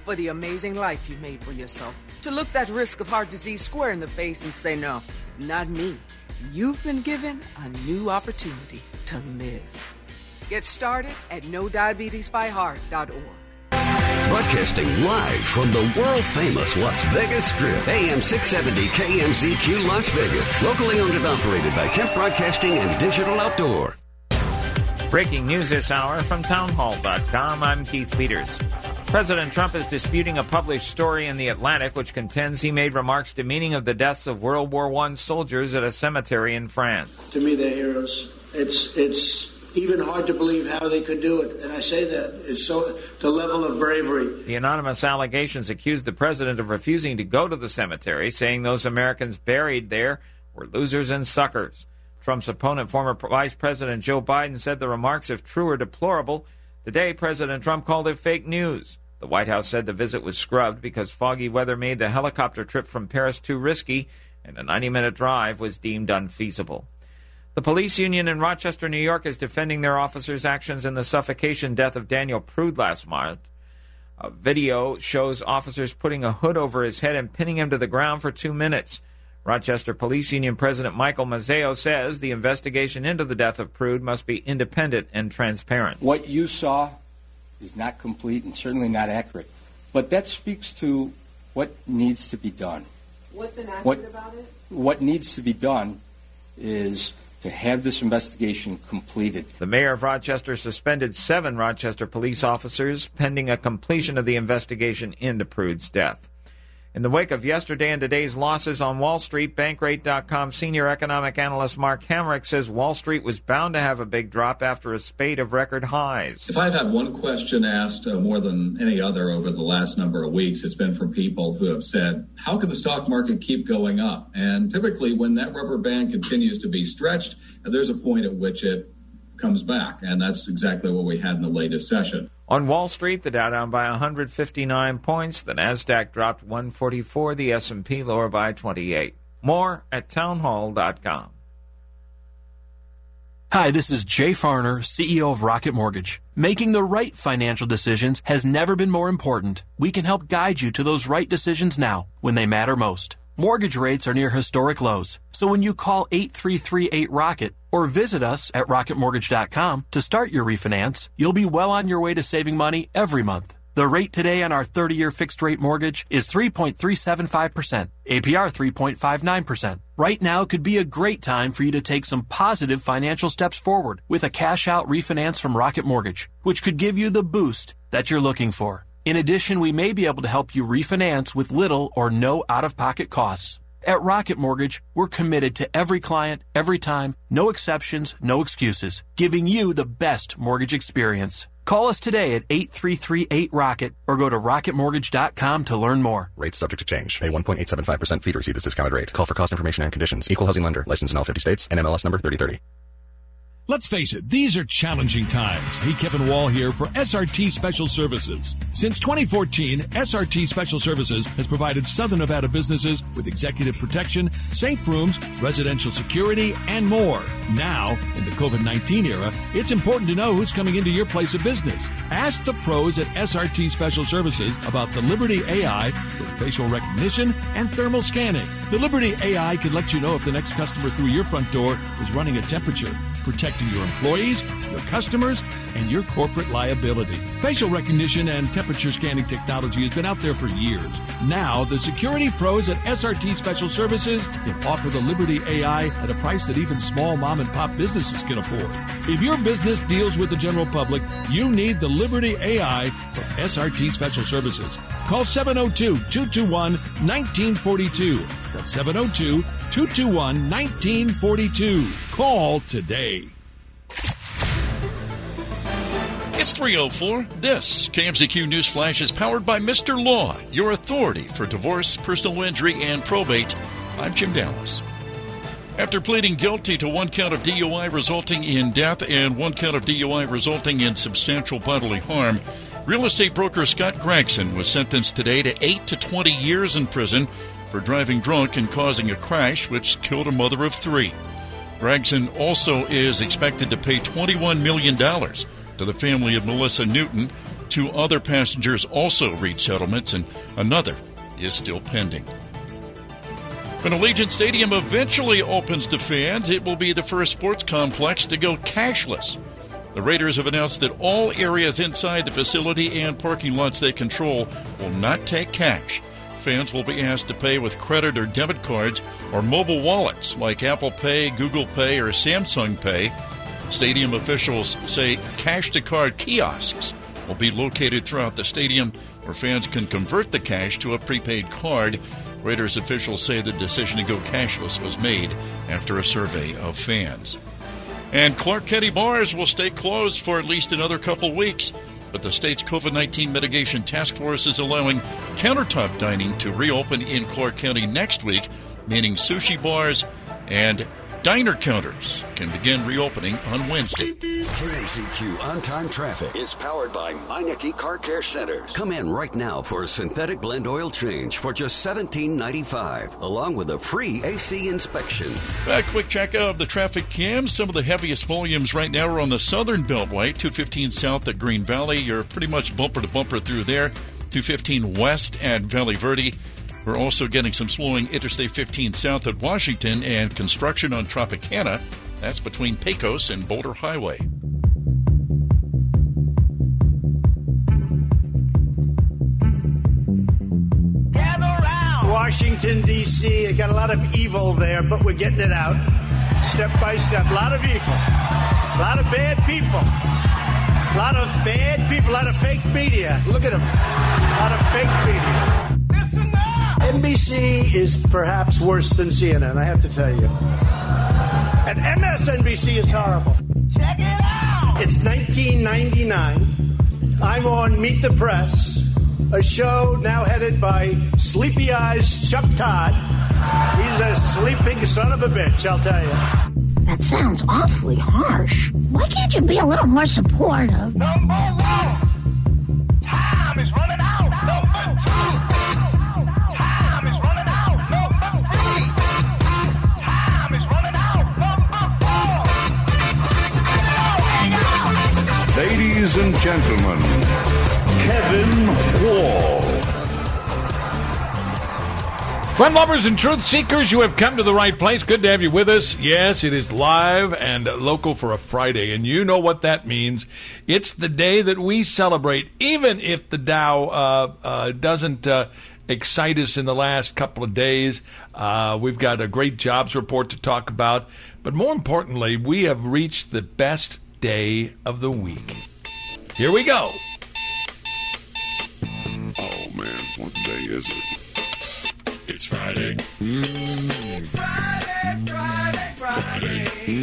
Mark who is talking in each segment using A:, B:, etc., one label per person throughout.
A: for the amazing life you made for yourself. To look that risk of heart disease square in the face and say, no, not me. You've been given a new opportunity to live. Get started at NoDiabetesByHeart.org.
B: Broadcasting live from the world-famous Las Vegas Strip, AM 670 KMZQ Las Vegas. Locally owned and operated by Kemp Broadcasting and Digital Outdoor.
C: Breaking news this hour from townhall.com. I'm Keith Peters. President Trump is disputing a published story in The Atlantic which contends he made remarks demeaning of the deaths of World War I soldiers at a cemetery in France.
D: To me, they're heroes. It's even hard to believe how they could do it. And I say that. It's so the level of bravery.
C: The anonymous allegations accused the president of refusing to go to the cemetery, saying those Americans buried there were losers and suckers. Trump's opponent, former Vice President Joe Biden, said the remarks, if true, are deplorable. Today, President Trump called it fake news. The White House said the visit was scrubbed because foggy weather made the helicopter trip from Paris too risky, and a 90-minute drive was deemed unfeasible. The police union in Rochester, New York, is defending their officers' actions in the suffocation death of Daniel Prude last March. A video shows officers putting a hood over his head and pinning him to the ground for 2 minutes. Rochester Police Union President Michael Mazzeo says the investigation into the death of Prude must be independent and transparent.
E: What you saw is not complete and certainly not accurate, but that speaks to what needs to be done.
F: What's inaccurate about it?
E: What needs to be done is to have this investigation completed.
C: The mayor of Rochester suspended 7 Rochester police officers pending a completion of the investigation into Prude's death. In the wake of yesterday and today's losses on Wall Street, Bankrate.com senior economic analyst Mark Hamrick says Wall Street was bound to have a big drop after a spate of record highs.
G: If I've had one question asked more than any other over the last number of weeks, it's been from people who have said, how can the stock market keep going up? And typically when that rubber band continues to be stretched, there's a point at which it comes back. And that's exactly what we had in the latest session.
C: On Wall Street, the Dow down by 159 points, the Nasdaq dropped 144, the S&P lower by 28. More at townhall.com.
H: Hi, this is Jay Farner, CEO of Rocket Mortgage. Making the right financial decisions has never been more important. We can help guide you to those right decisions now, when they matter most. Mortgage rates are near historic lows, so when you call 8338-ROCKET or visit us at rocketmortgage.com to start your refinance, you'll be well on your way to saving money every month. The rate today on our 30-year fixed-rate mortgage is 3.375%, APR 3.59%. Right now could be a great time for you to take some positive financial steps forward with a cash-out refinance from Rocket Mortgage, which could give you the boost that you're looking for. In addition, we may be able to help you refinance with little or no out-of-pocket costs. At Rocket Mortgage, we're committed to every client, every time, no exceptions, no excuses, giving you the best mortgage experience. Call us today at 8338-ROCKET or go to rocketmortgage.com to learn more.
I: Rates subject to change. Pay 1.875% fee to receive this discounted rate. Call for cost information and conditions. Equal housing lender. Licensed in all 50 states. NMLS number 3030.
J: Let's face it, these are challenging times. Hey, Kevin Wall here for SRT Special Services. Since 2014, SRT Special Services has provided Southern Nevada businesses with executive protection, safe rooms, residential security, and more. Now, in the COVID-19 era, it's important to know who's coming into your place of business. Ask the pros at SRT Special Services about the Liberty AI with facial recognition and thermal scanning. The Liberty AI can let you know if the next customer through your front door is running a temperature, protecting your employees, your customers, and your corporate liability. Facial recognition and temperature scanning technology has been out there for years. Now, the security pros at SRT Special Services can offer the Liberty AI at a price that even small mom-and-pop businesses can afford. If your business deals with the general public, you need the Liberty AI from SRT Special Services. Call 702-221-1942. That's 702-221-1942. Call today.
K: It's 3:04. This KMZQ News Flash is powered by Mr. Law, your authority for divorce, personal injury, and probate. I'm Jim Dallas. After pleading guilty to 1 count of DUI resulting in death and 1 count of DUI resulting in substantial bodily harm, real estate broker Scott Gregson was sentenced today to 8 to 20 years in prison for driving drunk and causing a crash which killed a mother of 3. Gregson also is expected to pay $21 million to the family of Melissa Newton, 2 other passengers also reached settlements, and another is still pending. When Allegiant Stadium eventually opens to fans, it will be the first sports complex to go cashless. The Raiders have announced that all areas inside the facility and parking lots they control will not take cash. Fans will be asked to pay with credit or debit cards or mobile wallets like Apple Pay, Google Pay, or Samsung Pay. Stadium officials say cash-to-card kiosks will be located throughout the stadium where fans can convert the cash to a prepaid card. Raiders officials say the decision to go cashless was made after a survey of fans. And Clark County bars will stay closed for at least another couple weeks, but the state's COVID-19 mitigation task force is allowing countertop dining to reopen in Clark County next week, meaning sushi bars and diner counters can begin reopening on Wednesday.
B: KMZQ On-Time Traffic is powered by Meineke Car Care Centers. Come in right now for a synthetic blend oil change for just $17.95, along with a free AC inspection.
K: A quick check of the traffic cams. Some of the heaviest volumes right now are on the southern beltway, 215 south at Green Valley. You're pretty much bumper to bumper through there. 215 west at Valley Verde. We're also getting some slowing Interstate 15 south at Washington and construction on Tropicana. That's between Pecos and Boulder Highway.
D: Washington, D.C. Got a lot of evil there, but we're getting it out step by step. A lot of evil. A lot of bad people. A lot of bad people. A lot of fake media. Look at them. A lot of fake media. NBC is perhaps worse than CNN, I have to tell you. And MSNBC is horrible. Check it out! It's 1999. I'm on Meet the Press, a show now headed by Sleepy Eyes Chuck Todd. He's a sleeping son of a bitch, I'll tell you.
L: That sounds awfully harsh. Why can't you be a little more supportive?
M: Number 1, time is running out. Number 2, time is running out. Number 3, time is running out. Number 4.
N: Ladies and gentlemen, Kevin Wall.
J: Fun lovers and truth seekers, you have come to the right place. Good to have you with us. Yes, it is live and local for a Friday, and you know what that means. It's the day that we celebrate, even if the Dow doesn't excite us in the last couple of days. We've got a great jobs report to talk about, but more importantly, we have reached the best day of the week. Here we go.
N: Oh, man, what day is it? It's Friday.
M: Friday, Friday, Friday.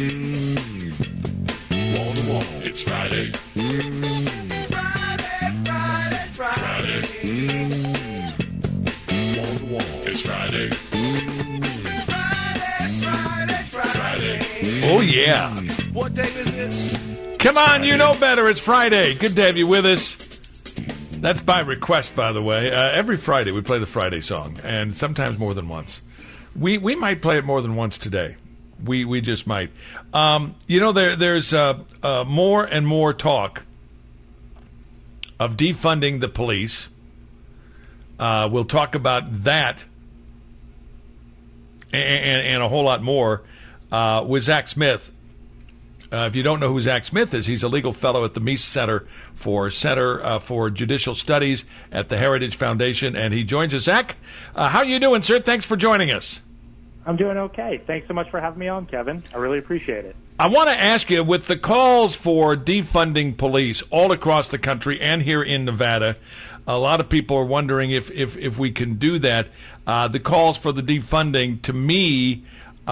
N: Wall to wall. It's Friday.
M: Friday, Friday, Friday.
N: Wall to wall. It's Friday.
M: Friday, Friday, Friday.
J: Oh, yeah.
M: What day is it?
J: Come on, you know better. It's Friday. Good to have you with us. That's by request, by the way. Every Friday we play the Friday song, and sometimes more than once. We might play it more than once today. We just might. There's more and more talk of defunding the police. We'll talk about that and a whole lot more with Zach Smith. If you don't know who Zach Smith is, he's a legal fellow at the Meese Center for Judicial Studies at the Heritage Foundation, and he joins us. Zach, how are you doing, sir? Thanks for joining us.
O: I'm doing okay. Thanks so much for having me on, Kevin. I really appreciate it.
J: I want to ask you, with the calls for defunding police all across the country and here in Nevada, a lot of people are wondering if we can do that. The calls for the defunding, to me,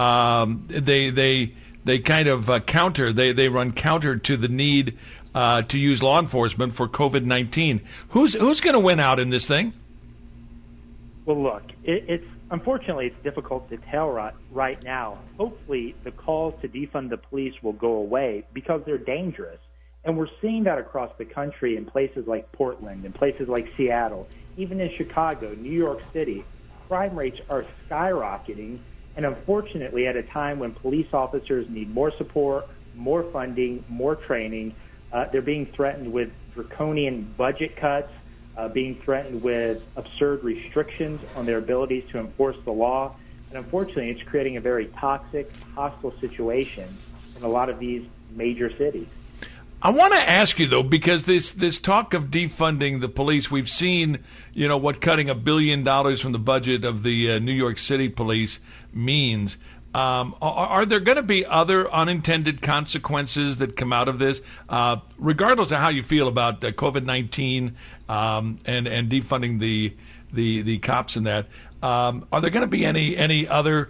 J: they kind of counter. They run counter to the need to use law enforcement for COVID-19. Who's going to win out in this thing?
O: Well, look, it's unfortunately it's difficult to tell right now. Hopefully, the calls to defund the police will go away because they're dangerous, and we're seeing that across the country in places like Portland, in places like Seattle, even in Chicago, New York City. Crime rates are skyrocketing. And unfortunately, at a time when police officers need more support, more funding, more training, they're being threatened with draconian budget cuts, being threatened with absurd restrictions on their abilities to enforce the law. And unfortunately, it's creating a very toxic, hostile situation in a lot of these major cities.
J: I want to ask you, though, because this talk of defunding the police, we've seen, what cutting $1 billion from the budget of the New York City police means. Are there going to be other unintended consequences that come out of this, regardless of how you feel about COVID-19 and defunding the cops and that? Are there going to be any other,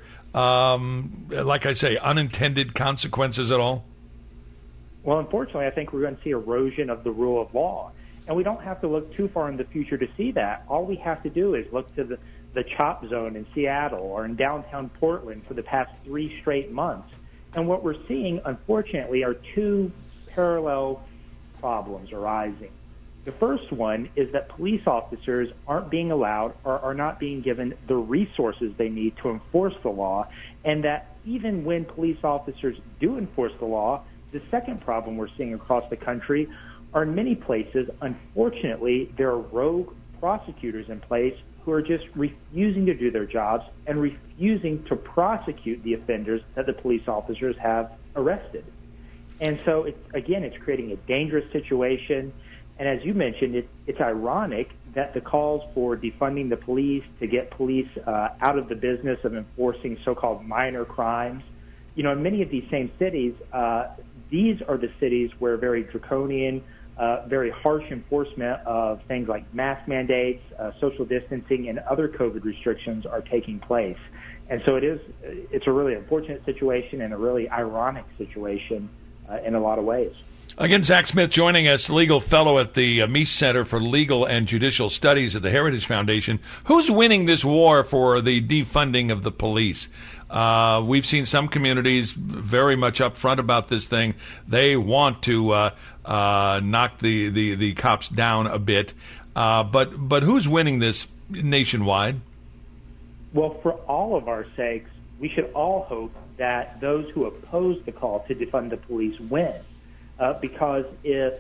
J: like I say, unintended consequences at all?
O: Well, unfortunately, I think we're going to see erosion of the rule of law. And we don't have to look too far in the future to see that. All we have to do is look to the CHOP zone in Seattle or in downtown Portland for the past 3 straight months. And what we're seeing, unfortunately, are 2 parallel problems arising. The first one is that police officers aren't being allowed or are not being given the resources they need to enforce the law, and that even when police officers do enforce the law, the second problem we're seeing across the country are in many places, unfortunately, there are rogue prosecutors in place who are just refusing to do their jobs and refusing to prosecute the offenders that the police officers have arrested. And so, it's creating a dangerous situation. And as you mentioned, it's ironic that the calls for defunding the police to get police out of the business of enforcing so-called minor crimes, in many of these same cities, these are the cities where very draconian, very harsh enforcement of things like mask mandates, social distancing, and other COVID restrictions are taking place. And so it's a really unfortunate situation and a really ironic situation in a lot of ways.
J: Again, Zach Smith joining us, legal fellow at the Meese Center for Legal and Judicial Studies at the Heritage Foundation. Who's winning this war for the defunding of the police? We've seen some communities very much upfront about this thing. They want to knock the cops down a bit. But who's winning this nationwide?
O: Well, for all of our sakes, we should all hope that those who oppose the call to defund the police win. Because if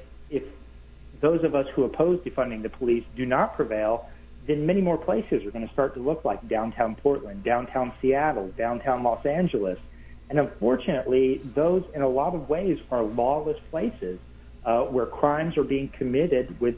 O: those of us who oppose defunding the police do not prevail, then many more places are going to start to look like downtown Portland, downtown Seattle, downtown Los Angeles. And unfortunately, those in a lot of ways are lawless places where crimes are being committed with,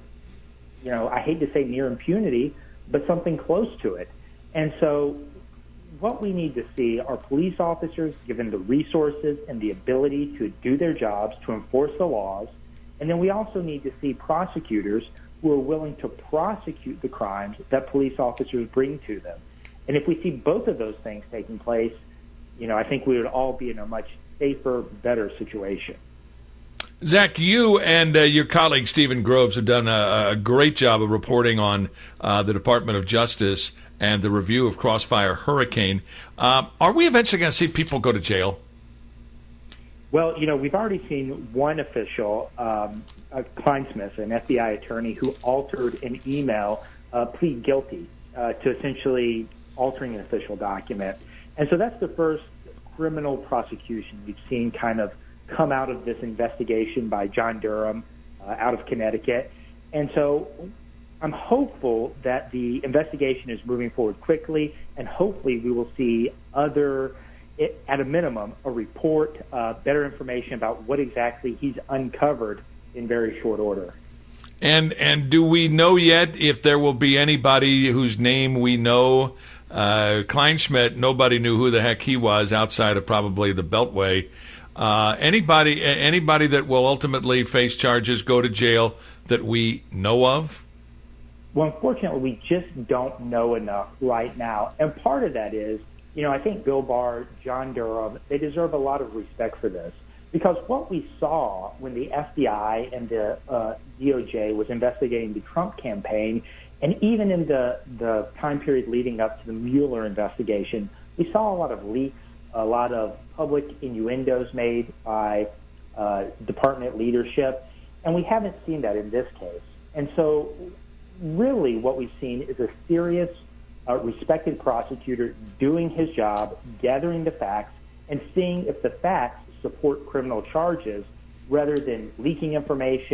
O: I hate to say near impunity, but something close to it. And so what we need to see are police officers given the resources and the ability to do their jobs, to enforce the laws. And then we also need to see prosecutors who are willing to prosecute the crimes that police officers bring to them. And if we see both of those things taking place, I think we would all be in a much safer, better situation.
J: Zach, you and your colleague Stephen Groves have done a great job of reporting on the Department of Justice and the review of Crossfire Hurricane. Are we eventually going to see people go to jail?
O: Well, we've already seen one official, Kleinsmith, an FBI attorney, who altered an email, plead guilty to essentially altering an official document. And so that's the first criminal prosecution we've seen kind of come out of this investigation by John Durham out of Connecticut. And so I'm hopeful that the investigation is moving forward quickly, and hopefully we will see at a minimum, a report, better information about what exactly he's uncovered in very short order.
J: And do we know yet if there will be anybody whose name we know? Kleinschmidt, nobody knew who the heck he was outside of probably the Beltway. Anybody that will ultimately face charges, go to jail, that we know of?
O: Well, unfortunately, we just don't know enough right now. And part of that is, I think Bill Barr, John Durham, they deserve a lot of respect for this. Because what we saw when the FBI and the DOJ was investigating the Trump campaign, and even in the time period leading up to the Mueller investigation, we saw a lot of leaks, a lot of public innuendos made by department leadership, and we haven't seen that in this case. And so really what we've seen is a serious, respected prosecutor doing his job, gathering the facts, and seeing if the facts support criminal charges rather than leaking information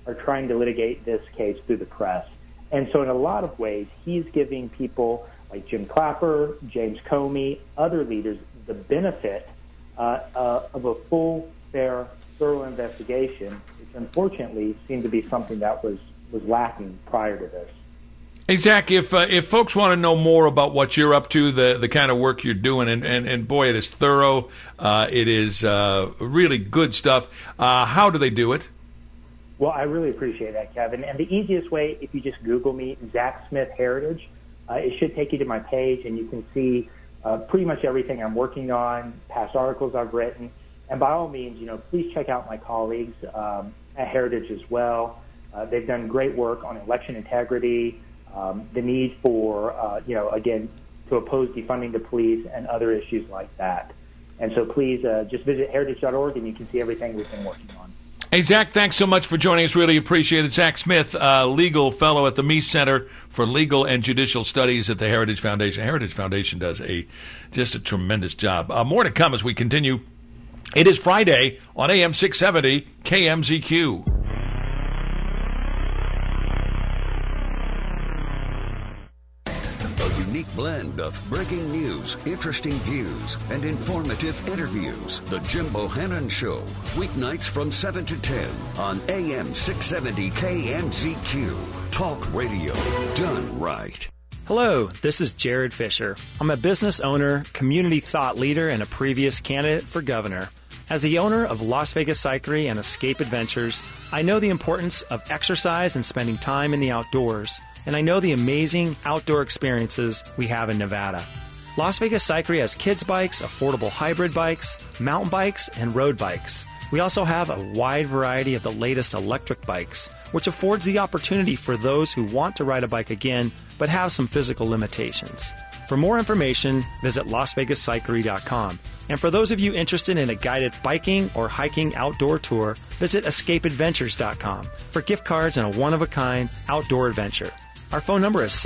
O: are trying to litigate this case through the press. And so in a lot of ways, he's giving people like Jim Clapper, James Comey, other leaders, the benefit of a full, fair, thorough investigation, which unfortunately seemed to be something that was lacking prior to this.
J: Hey, Zach, if folks want to know more about what you're up to, the kind of work you're doing, and boy, it is thorough, it is really good stuff, how do they do it?
O: Well, I really appreciate that, Kevin. And the easiest way, if you just Google me, Zach Smith Heritage, it should take you to my page, and you can see pretty much everything I'm working on, past articles I've written. And by all means, please check out my colleagues at Heritage as well. They've done great work on election integrity, the need for, again, to oppose defunding the police and other issues like that. And so please just visit heritage.org, and you can see everything we've been working on.
J: Hey, Zach, thanks so much for joining us. Really appreciate it. Zach Smith, legal fellow at the Meese Center for Legal and Judicial Studies at the Heritage Foundation. Heritage Foundation does just a tremendous job. More to come as we continue. It is Friday on AM 670 KMZQ.
B: Unique blend of breaking news, interesting views, and informative interviews. The Jim Bohannon Show, weeknights from 7 to 10 on AM 670 KMZQ. Talk radio done right.
P: Hello, this is Jared Fisher. I'm a business owner, community thought leader, and a previous candidate for governor. As the owner of Las Vegas Cyclery and Escape Adventures, I know the importance of exercise and spending time in the outdoors. And I know the amazing outdoor experiences we have in Nevada. Las Vegas Cyclery has kids bikes, affordable hybrid bikes, mountain bikes, and road bikes. We also have a wide variety of the latest electric bikes, which affords the opportunity for those who want to ride a bike again but have some physical limitations. For more information, visit LasVegasCyclery.com. And for those of you interested in a guided biking or hiking outdoor tour, visit EscapeAdventures.com for gift cards and a one-of-a-kind outdoor adventure. Our phone number is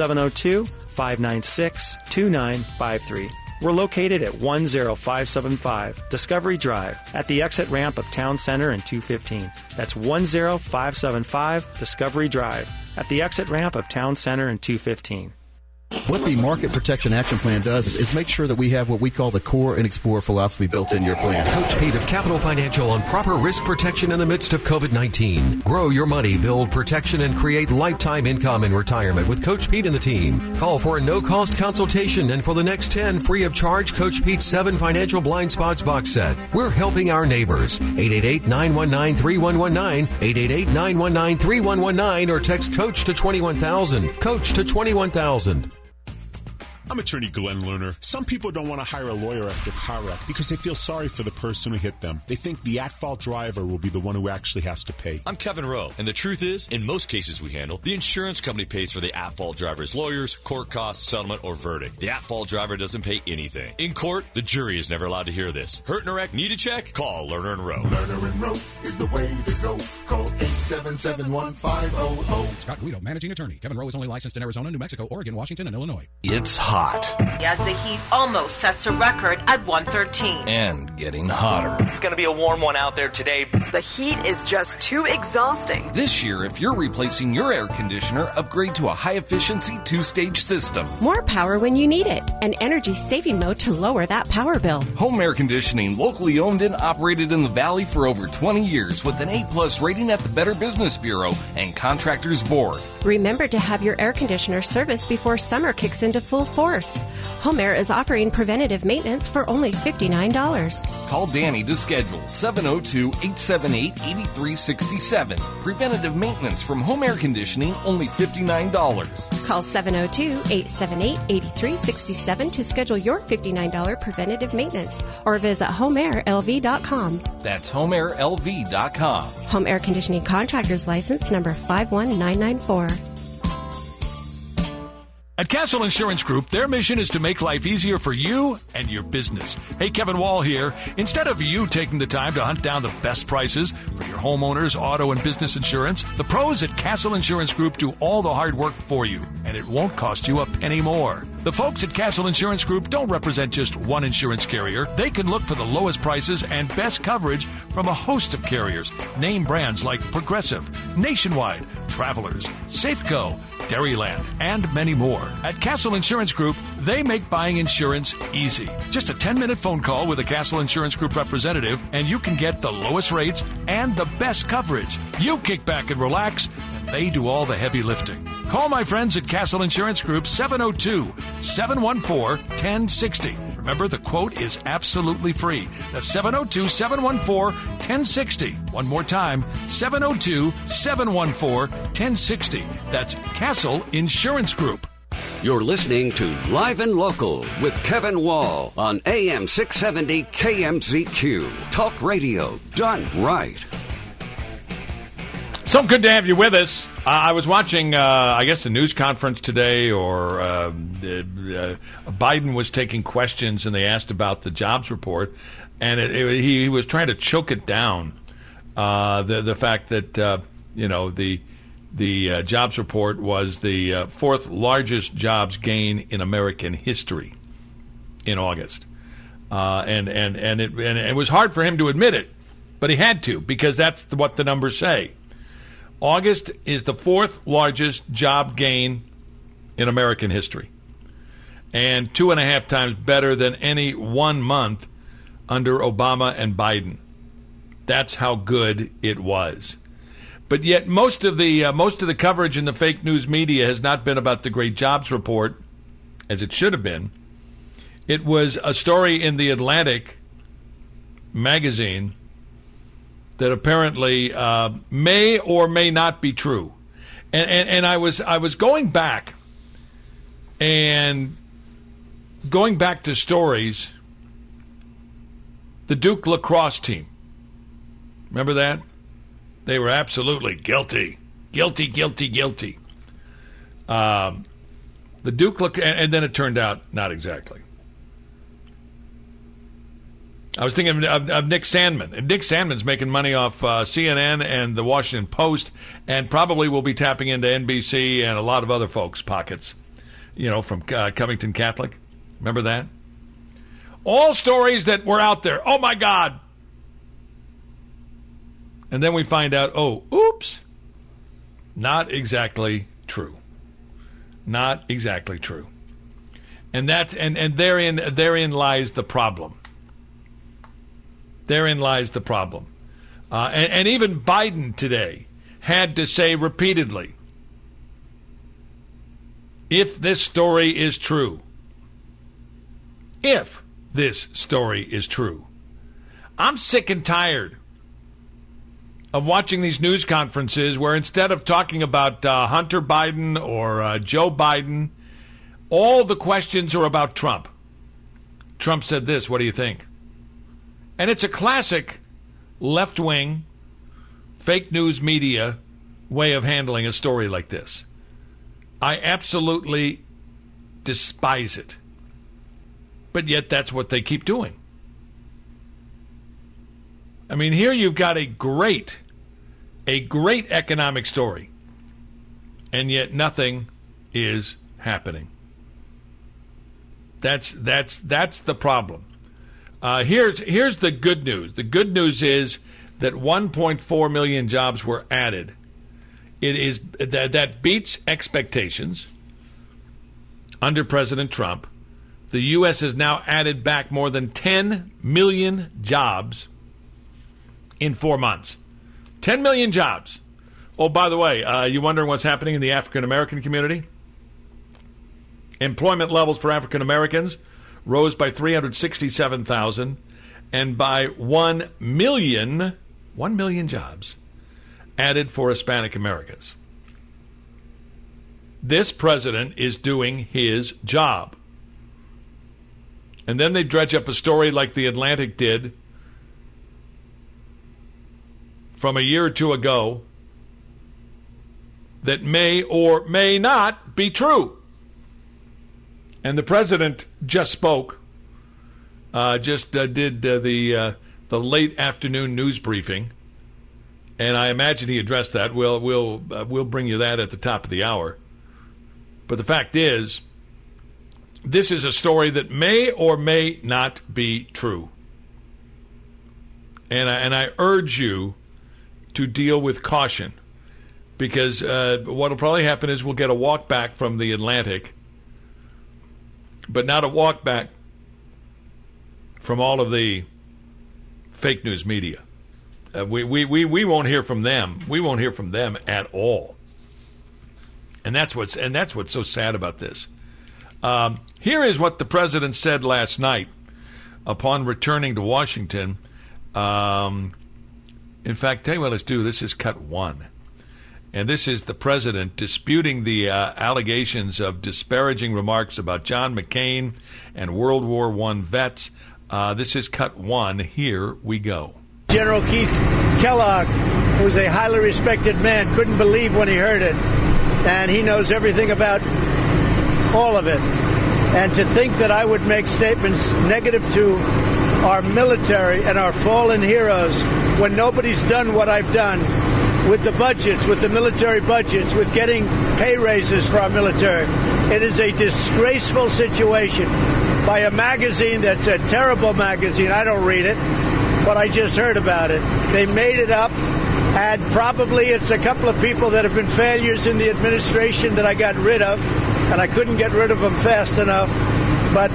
P: 702-596-2953. We're located at 10575 Discovery Drive at the exit ramp of Town Center and 215. That's 10575 Discovery Drive at the exit ramp of Town Center and 215.
Q: What the Market Protection Action Plan does is make sure that we have what we call the core and explore philosophy built in your plan.
R: Coach Pete of Capital Financial on proper risk protection in the midst of COVID-19. Grow your money, build protection, and create lifetime income in retirement with Coach Pete and the team. Call for a no-cost consultation, and for the next 10, free of charge, Coach Pete's 7 Financial Blind Spots box set. We're helping our neighbors. 888-919-3119, 888-919-3119, or text COACH to 21,000. COACH to 21,000.
S: I'm attorney Glenn Lerner. Some people don't want to hire a lawyer after a car wreck because they feel sorry for the person who hit them. They think the at-fault driver will be the one who actually has to pay.
T: I'm Kevin Rowe, and the truth is, in most cases we handle, the insurance company pays for the at-fault driver's lawyers, court costs, settlement, or verdict. The at-fault driver doesn't pay anything. In court, the jury is never allowed to hear this. Hurt in a wreck? Need a check? Call Lerner and Rowe.
U: Lerner and Rowe is the way to go. Call 877-1500.
V: Scott Guido, managing attorney. Kevin Rowe is only licensed in Arizona, New Mexico, Oregon, Washington, and Illinois.
W: It's hot.
X: As the heat almost sets a record at 113.
W: And getting hotter.
Y: It's going to be a warm one out there today.
X: The heat is just too exhausting.
W: This year, if you're replacing your air conditioner, upgrade to a high-efficiency 2-stage system.
Z: More power when you need it. An energy-saving mode to lower that power bill.
W: Home Air Conditioning, locally owned and operated in the Valley for over 20 years with an A+ rating at the Better Business Bureau and Contractors Board.
Z: Remember to have your air conditioner serviced before summer kicks into full force. Home Air is offering preventative maintenance for only $59.
W: Call Danny to schedule 702-878-8367. Preventative maintenance from Home Air Conditioning, only $59.
Z: Call 702-878-8367 to schedule your $59 preventative maintenance or visit homeairlv.com.
W: That's homeairlv.com.
Z: Home Air Conditioning Contractors License number 51994.
J: At Castle Insurance Group, their mission is to make life easier for you and your business. Hey, Kevin Wall here. Instead of you taking the time to hunt down the best prices for your homeowners, auto, and business insurance, the pros at Castle Insurance Group do all the hard work for you, and it won't cost you a penny more. The folks at Castle Insurance Group don't represent just one insurance carrier. They can look for the lowest prices and best coverage from a host of carriers. Name brands like Progressive, Nationwide, Travelers, Safeco, Dairyland, and many more. At Castle Insurance Group, they make buying insurance easy. Just a 10-minute phone call with a Castle Insurance Group representative, and you can get the lowest rates and the best coverage. You kick back and relax, and they do all the heavy lifting. Call my friends at Castle Insurance Group, 702-714-1060. Remember, the quote is absolutely free. That's 702-714-1060. One more time, 702-714-1060. That's Castle Insurance Group.
B: You're listening to Live and Local with Kevin Wall on AM 670 KMZQ. Talk radio done right.
A: So good to have you with us. I was watching, I guess, a news conference today, or Biden was taking questions, and they asked about the jobs report, and he was trying to choke it down. The fact that the jobs report was the fourth largest jobs gain in American history in August, and it was hard for him to admit it, but he had to, because that's what the numbers say. August is the fourth largest job gain in American history, and 2.5 times better than any 1 month under Obama and Biden. That's how good it was. But yet most of the coverage in the fake news media has not been about the great jobs report, as it should have been. It was a story in the Atlantic magazine that apparently may or may not be true. And I was going back to stories. The Duke lacrosse team. Remember that? They were absolutely guilty. Guilty. The Duke and then it turned out not exactly. I was thinking of Nick Sandmann. And Nick Sandmann's making money off CNN and the Washington Post, and probably will be tapping into NBC and a lot of other folks' pockets, from Covington Catholic. Remember that? All stories that were out there. Oh, my God. And then we find out, oops, not exactly true. Not exactly true. And therein lies the problem. Therein lies the problem. And even Biden today had to say repeatedly, if this story is true, I'm sick and tired of watching these news conferences where instead of talking about Hunter Biden or Joe Biden, all the questions are about Trump. Trump said this, what do you think? And it's a classic left-wing, fake news media way of handling a story like this. I absolutely despise it. But yet that's what they keep doing. I mean, here you've got a great economic story, and yet nothing is happening. That's the problem. Here's the good news. The good news is that 1.4 million jobs were added. It is that beats expectations. Under President Trump, the U.S. has now added back more than 10 million jobs in 4 months. 10 million jobs. Oh, by the way, you wondering what's happening in the African American community? Employment levels for African Americans rose by 367,000 and by 1 million jobs added for Hispanic Americans. This president is doing his job. And then they dredge up a story like the Atlantic did from a year or two ago that may or may not be true. And the president just spoke, did the late afternoon news briefing, and I imagine he addressed that. We'll bring you that at the top of the hour. But the fact is, this is a story that may or may not be true, and I urge you to deal with caution, because what will probably happen is we'll get a walk back from the Atlantic, but not a walk back from all of the fake news media. We won't hear from them. We won't hear from them at all. And that's what's so sad about this. Here is what the president said last night upon returning to Washington. In fact, tell you what, let's do. This is cut 1. And this is the president disputing the allegations of disparaging remarks about John McCain and World War I vets. This is cut 1. Here we go.
D: General Keith Kellogg, who's a highly respected man, couldn't believe when he heard it. And he knows everything about all of it. And to think that I would make statements negative to our military and our fallen heroes when nobody's done what I've done with the budgets, with the military budgets, with getting pay raises for our military. It is a disgraceful situation by a magazine that's a terrible magazine. I don't read it, but I just heard about it. They made it up, and probably it's a couple of people that have been failures in the administration that I got rid of, and I couldn't get rid of them fast enough. But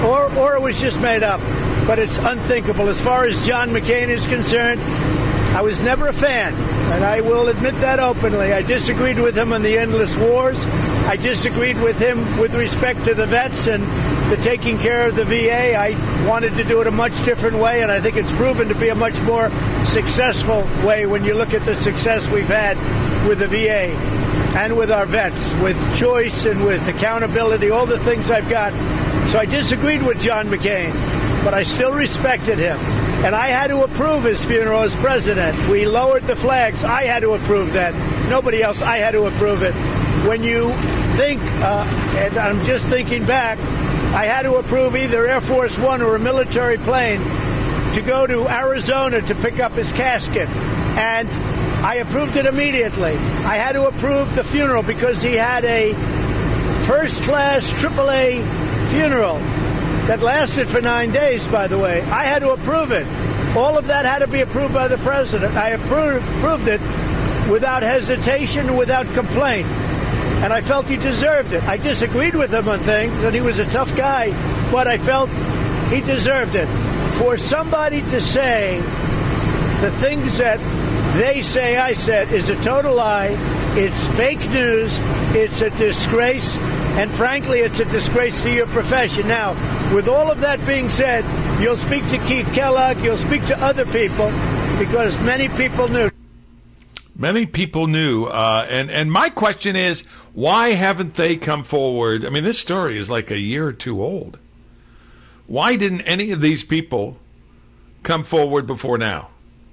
D: or it was just made up. But it's unthinkable. As far as John McCain is concerned, I was never a fan, and I will admit that openly. I disagreed with him on the endless wars. I disagreed with him with respect to the vets and the taking care of the VA. I wanted to do it a much different way, and I think it's proven to be a much more successful way when you look at the success we've had with the VA and with our vets, with choice and with accountability, all the things I've got. So I disagreed with John McCain, but I still respected him. And I had to approve his funeral as president. We lowered the flags. I had to approve that. Nobody else. I had to approve it. When you think, and I'm just thinking back, I had to approve either Air Force One or a military plane to go to Arizona to pick up his casket. And I approved it immediately. I had to approve the funeral because he had a first-class AAA funeral that lasted for 9 days, by the way. I had to approve it. All of that had to be approved by the president. I approved it without hesitation, without complaint. And I felt he deserved it. I disagreed with him on things, and he was a tough guy, but I felt he deserved it. For somebody to say the things that they say I said is a total lie. It's fake news. It's a disgrace. And frankly, it's a disgrace to your profession. Now, with all of that being said, you'll speak to Keith Kellogg, you'll speak to other people, because many people knew.
A: Many people knew. And my question is, why haven't they come forward? I mean, this story is like a year or two old. Why didn't any of these people come forward before now?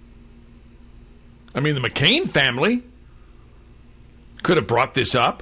A: I mean, the McCain family could have brought this up.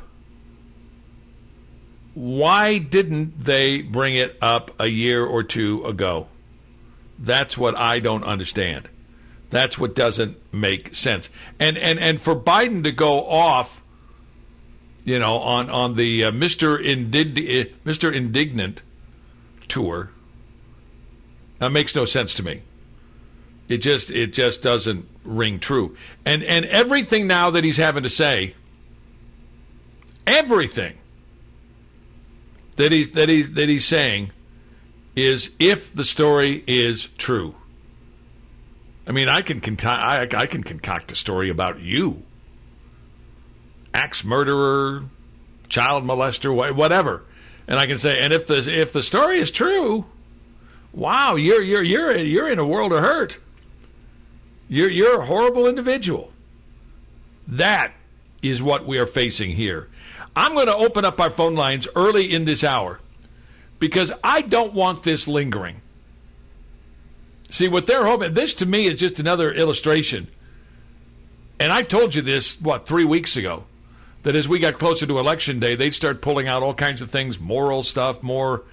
A: Why didn't they bring it up a year or two ago? That's what I don't understand. That's what doesn't make sense. And for Biden to go off, you know, on the Mr. Indignant tour, that makes no sense to me. It just doesn't ring true. And everything now that he's having to say, everything that he's saying is if the story is true. I mean, I can concoct a story about you, axe murderer, child molester, whatever, and I can say, and if the story is true, wow, you're in a world of hurt. You're a horrible individual. That is what we are facing here. I'm going to open up our phone lines early in this hour because I don't want this lingering. See, what they're hoping, this to me is just another illustration. And I told you this, 3 weeks ago, that as we got closer to Election Day, they'd start pulling out all kinds of things, moral stuff, more,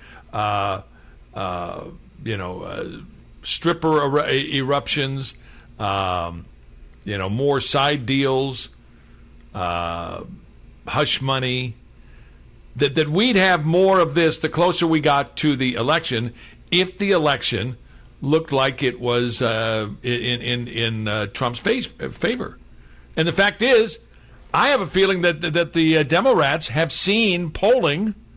A: stripper eruptions, more side deals, hush money, that we'd have more of this the closer we got to the election, if the election looked like it was in Trump's favor. And the fact is, I have a feeling that the Democrats have seen polling